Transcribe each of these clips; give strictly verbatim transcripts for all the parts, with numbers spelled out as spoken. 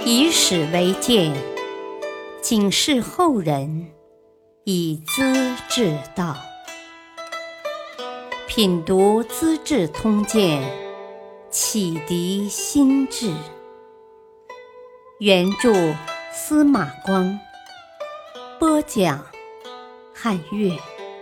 以史为鉴，警示后人，以资治道。品读《资治通鉴》，启迪心智。原著司马光，播讲汉乐。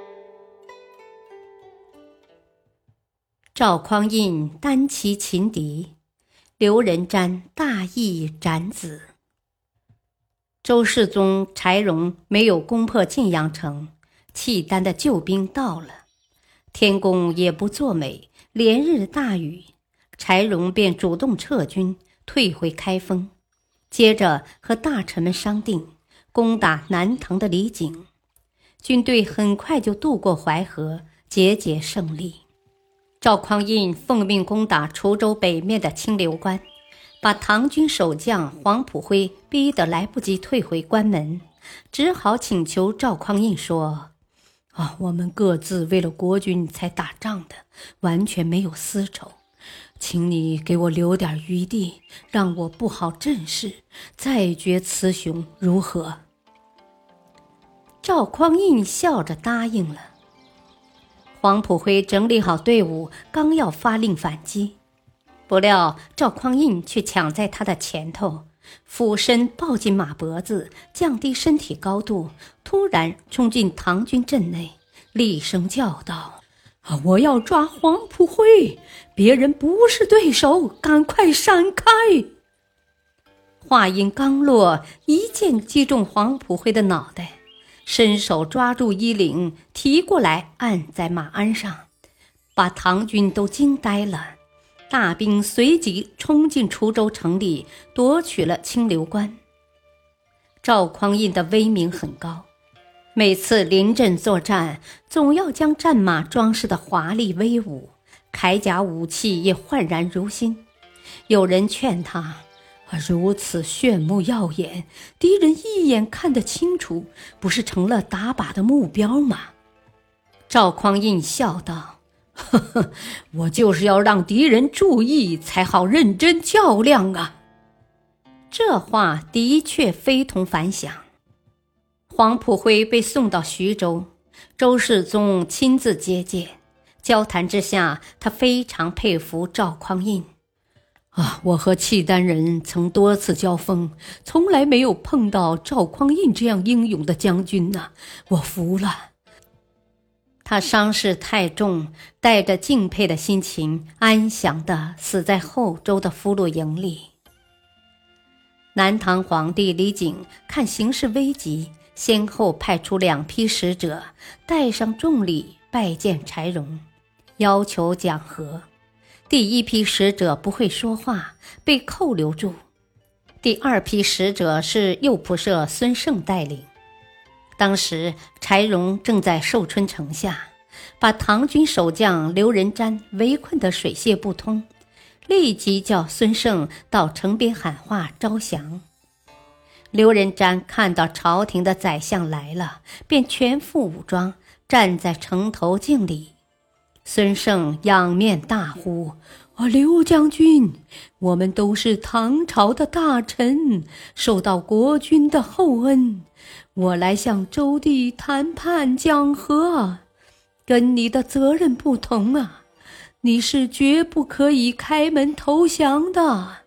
赵匡胤单骑擒敌，刘仁瞻大义斩子。周世宗柴荣没有攻破晋阳城，契丹的救兵到了，天公也不作美，连日大雨，柴荣便主动撤军，退回开封，接着和大臣们商定攻打南唐的李景，军队很快就渡过淮河，节节胜利。赵匡胤奉命攻打滁州北面的清流关，把唐军守将黄埔辉逼得来不及退回关门，只好请求赵匡胤说：啊，我们各自为了国军才打仗的，完全没有私仇，请你给我留点余地，让我布好阵势，再决雌雄，如何？赵匡胤笑着答应了。黄埔辉整理好队伍，刚要发令反击，不料赵匡胤却抢在他的前头，俯身抱紧马脖子，降低身体高度，突然冲进唐军阵内，厉声叫道：啊，我要抓黄埔辉，别人不是对手，赶快闪开！话音刚落，一剑击中黄埔辉的脑袋，伸手抓住衣领，提过来按在马鞍上，把唐军都惊呆了。大兵随即冲进滁州城里，夺取了清流关。赵匡胤的威名很高，每次临阵作战，总要将战马装饰得华丽威武，铠甲武器也焕然如新。有人劝他，如此炫目耀眼，敌人一眼看得清楚，不是成了打靶的目标吗？赵匡胤笑道：呵呵，我就是要让敌人注意，才好认真较量啊。这话的确非同凡响。黄埔辉被送到徐州，周世宗亲自接见，交谈之下，他非常佩服赵匡胤。啊，我和契丹人曾多次交锋，从来没有碰到赵匡胤这样英勇的将军呢、啊，我服了。他伤势太重，带着敬佩的心情，安详地死在后周的俘虏营里。南唐皇帝李景看形势危急，先后派出两批使者，带上重礼拜见柴荣，要求讲和。第一批使者不会说话，被扣留住。第二批使者是右仆射孙胜带领。当时柴荣正在寿春城下，把唐军守将刘仁瞻围困得水泄不通，立即叫孙胜到城边喊话招降。刘仁瞻看到朝廷的宰相来了，便全副武装，站在城头敬礼。孙胜仰面大呼：啊，刘将军，我们都是唐朝的大臣，受到国君的厚恩，我来向周帝谈判讲和，跟你的责任不同啊，你是绝不可以开门投降的。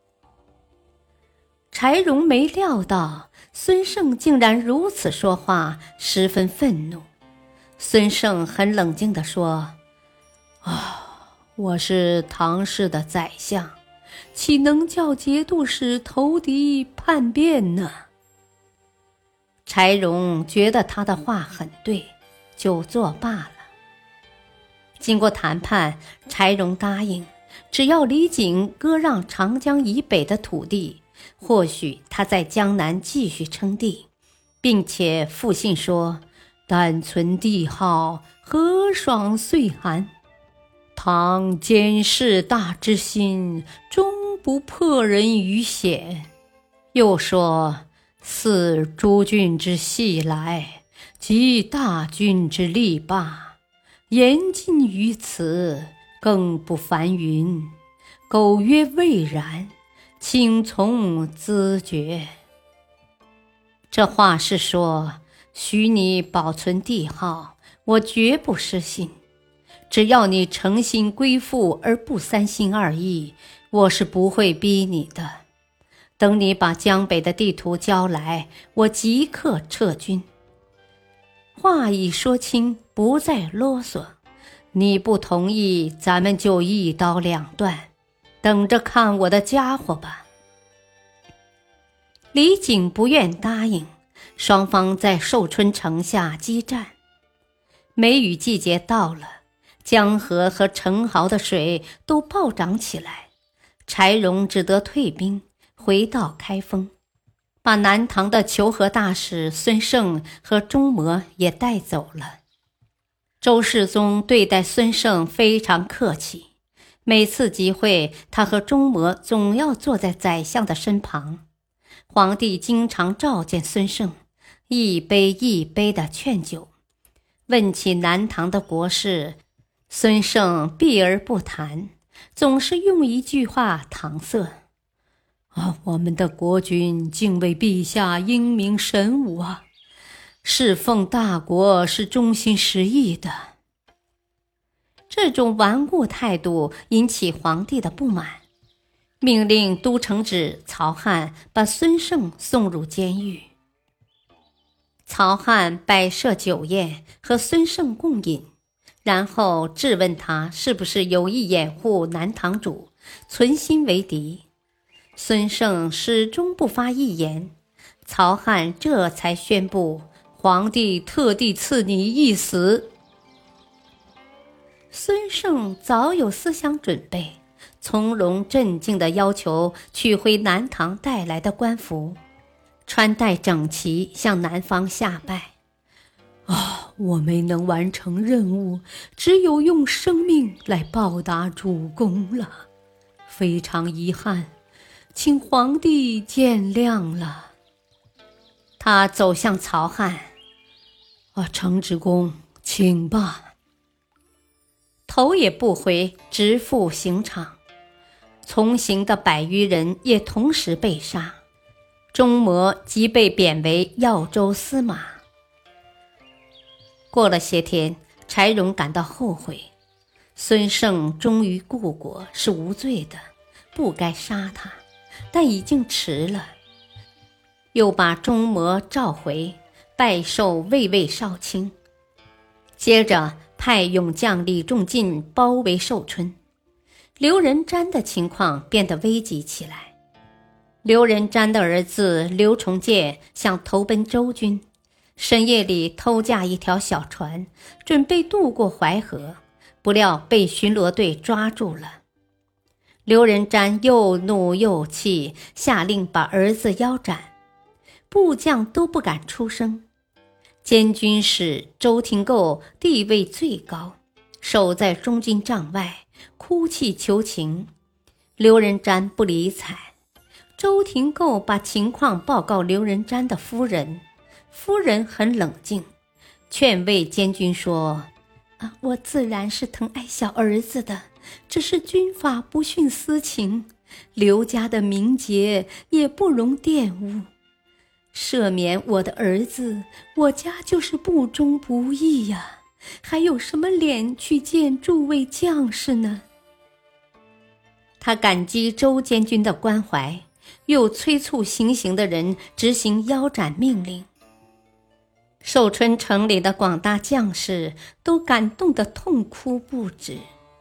柴荣没料到孙胜竟然如此说话，十分愤怒。孙胜很冷静地说：啊，我是唐氏的宰相，岂能叫节度使投敌叛变呢？柴荣觉得他的话很对，就作罢了。经过谈判，柴荣答应，只要李景割让长江以北的土地，或许他在江南继续称帝，并且复信说：但存帝号，何爽岁寒。唐坚士大之心，终不迫人于险。又说：似诸郡之细来，及大军之力罢，言尽于此，更不烦云。苟曰未然， 请从自决。这话是说，许你保存帝号，我绝不失信。只要你诚心归附而不三心二意，我是不会逼你的。等你把江北的地图交来，我即刻撤军。话已说清，不再啰嗦。你不同意，咱们就一刀两断，等着看我的家伙吧。李景不愿答应，双方在寿春城下激战。梅雨季节到了，江河和城壕的水都暴涨起来，柴荣只得退兵，回到开封，把南唐的求和大使孙胜和钟谟也带走了。周世宗对待孙胜非常客气，每次集会，他和钟谟总要坐在宰相的身旁。皇帝经常召见孙胜，一杯一杯的劝酒。问起南唐的国事，孙胜避而不谈，总是用一句话搪塞：啊，我们的国君敬畏陛下英明神武啊，侍奉大国是忠心实意的。这种顽固态度引起皇帝的不满，命令都城旨曹翰把孙胜送入监狱。曹翰摆设酒宴和孙胜共饮，然后质问他是不是有意掩护南堂主，存心为敌。孙胜始终不发一言，曹翰这才宣布皇帝特地赐你一死。孙胜早有思想准备，从容镇静地要求取回南唐带来的官服，穿戴整齐，向南方下拜。啊，我没能完成任务，只有用生命来报答主公了，非常遗憾，请皇帝见谅了。他走向曹翰，啊，程之公，请吧。头也不回，直赴刑场。从刑的百余人也同时被杀，钟谟即被贬为耀州司马。过了些天，柴荣感到后悔，孙胜忠于故国是无罪的，不该杀他，但已经迟了。又把钟谟召回，拜授卫尉少卿。接着派勇将李仲进包围寿春，刘仁瞻的情况变得危急起来。刘仁瞻的儿子刘重建想投奔周军，深夜里偷驾一条小船，准备渡过淮河，不料被巡逻队抓住了。刘仁瞻又怒又气，下令把儿子腰斩，部将都不敢出声。监军使周廷构地位最高，守在中军帐外，哭泣求情。刘仁瞻不理睬。周廷构把情况报告刘仁瞻的夫人，夫人很冷静，劝慰监军说：啊，我自然是疼爱小儿子的，只是军法不徇私情，刘家的名节也不容玷污。赦免我的儿子，我家就是不忠不义呀，还有什么脸去见诸位将士呢？他感激周监军的关怀，又催促行刑的人执行腰斩命令。寿春城里的广大将士都感动得痛哭不止。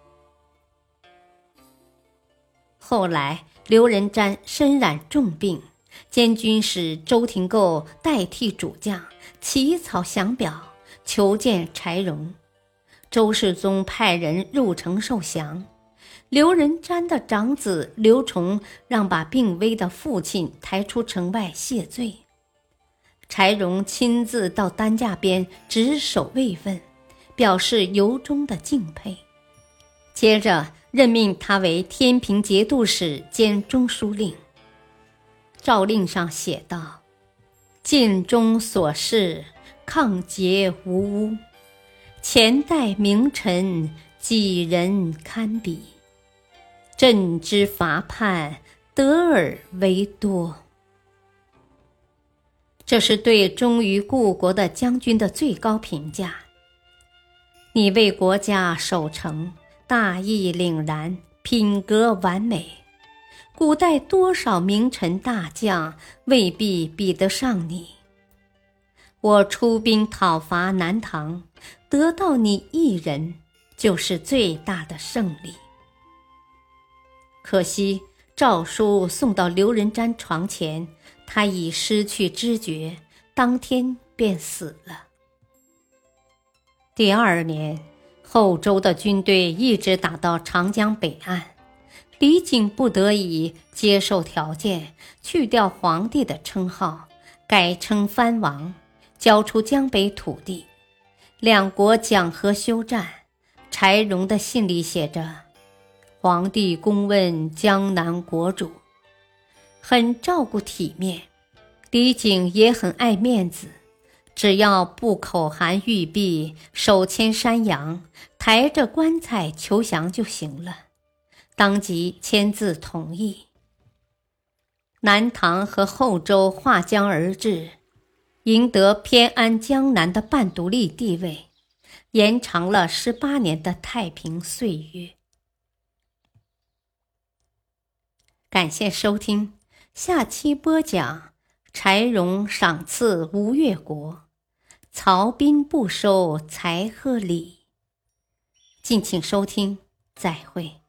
后来刘仁瞻身染重病，监军使周廷构代替主将起草降表，求见柴荣。周世宗派人入城受降。刘仁瞻的长子刘崇让把病危的父亲抬出城外谢罪。柴荣亲自到担架边执手慰问，表示由衷的敬佩。接着任命他为天平节度使兼中书令。诏令上写道：尽忠所事，抗节无污，前代名臣，几人堪比。朕之伐叛， 得而为多。这是对忠于故国的将军的最高评价。你为国家守城，大义凛然，品格完美，古代多少名臣大将未必比得上你。我出兵讨伐南唐，得到你一人，就是最大的胜利。可惜诏书送到刘仁瞻床前，他已失去知觉，当天便死了。第二年，后周的军队一直打到长江北岸，李靖不得已接受条件，去掉皇帝的称号，改称藩王，交出江北土地。两国讲和休战。柴荣的信里写着：皇帝公问江南国主，很照顾体面。李靖也很爱面子，只要不口含玉璧，手牵山羊，抬着棺材求降就行了，当即签字同意。南唐和后周划江而治，赢得偏安江南的半独立地位，延长了十八年的太平岁月。感谢收听，下期播讲柴荣赏赐吴越国，曹彬不收财和礼。敬请收听，再会。